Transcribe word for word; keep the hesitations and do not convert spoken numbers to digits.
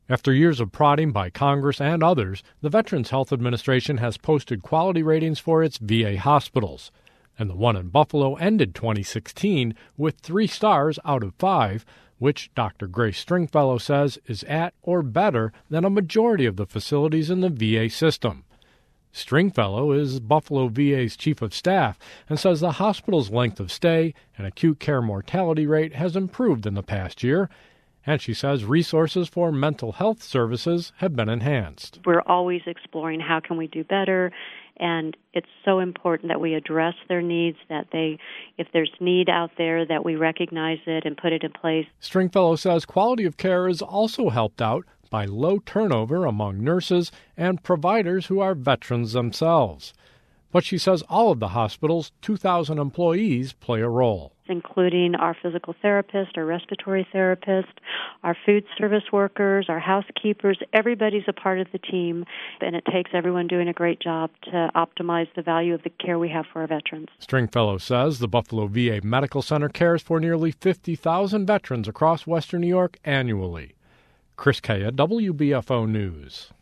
After years of prodding by Congress and others, the Veterans Health Administration has posted quality ratings for its V A hospitals. And the one in Buffalo ended twenty sixteen with three stars out of five, which Doctor Grace Stringfellow says is at or better than a majority of the facilities in the V A system. Stringfellow is Buffalo V A's chief of staff and says the hospital's length of stay and acute care mortality rate has improved in the past year. And she says resources for mental health services have been enhanced. We're always exploring how can we do better, and it's so important that we address their needs, that they, if there's need out there, that we recognize it and put it in place. Stringfellow says quality of care is also helped out by low turnover among nurses and providers who are veterans themselves. But she says all of the hospital's two thousand employees play a role, including our physical therapist, our respiratory therapist, our food service workers, our housekeepers. Everybody's a part of the team, and it takes everyone doing a great job to optimize the value of the care we have for our veterans. Stringfellow says the Buffalo V A Medical Center cares for nearly fifty thousand veterans across western New York annually. Chris Kaya, W B F O News.